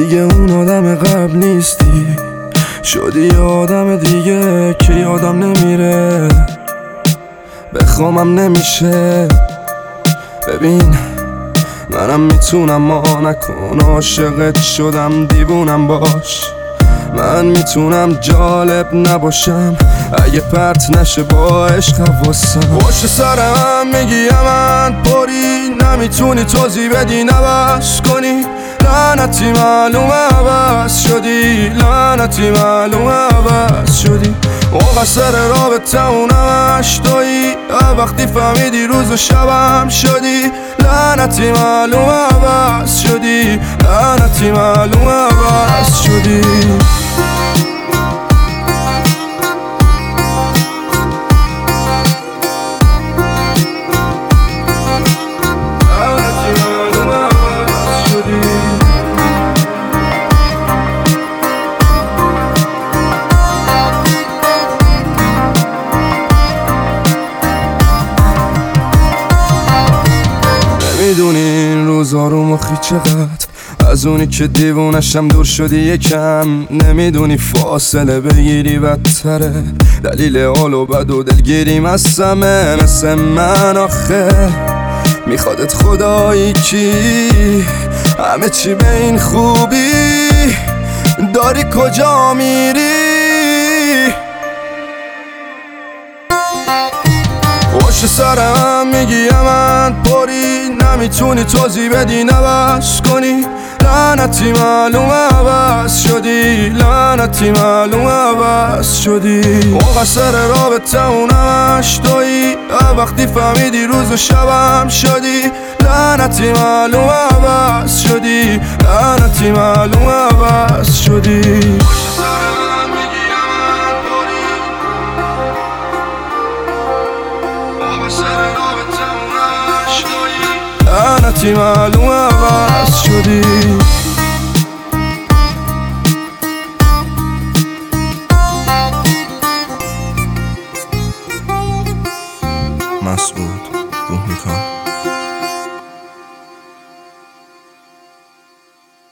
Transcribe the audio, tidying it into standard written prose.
دیگه اون آدم قبل نیستی، شدی یه آدم دیگه که یادم نمیره، بخوامم نمیشه. ببین منم میتونم ما نکن، عاشقت شدم دیوونم باش. من میتونم جالب نباشم اگه پرت نشه با عشق حواسم. پشت سرم میگی من پری، نمیتونی توضیح بدی نبس کنی. لعنتی معلومه عوض شدی، لعنتی معلومه عوض شدی. مقصر رابطه اونمش تویی، وقتی فهمیدی روز و شبم شدی. لعنتی معلومه عوض شدی، لعنتی معلومه عوض شدی. میدونی این روزا رو مخی چقدر، از اونی که دیوونشم دور شدی یکم. نمیدونی فاصله بگیری بدتره، دلیل حال و بد و دلگیری مسمه. مثل من آخه میخوادت خدایی کی، همه چی به این خوبی، داری کجا میری؟ پشت سرم میگی من پری، نمیتونی توضیح بدی نبس کنی. لعنتی معلومه عوض شدی، لعنتی معلومه عوض شدی. مقصر رابطه اونمش تویی، وقتی فهمیدی روز و شبم شدی. لعنتی معلومه عوض شدی، لعنتی معلومه عوض شدی. لعنتی معلومه عوض شدی. مسعود روح میکن.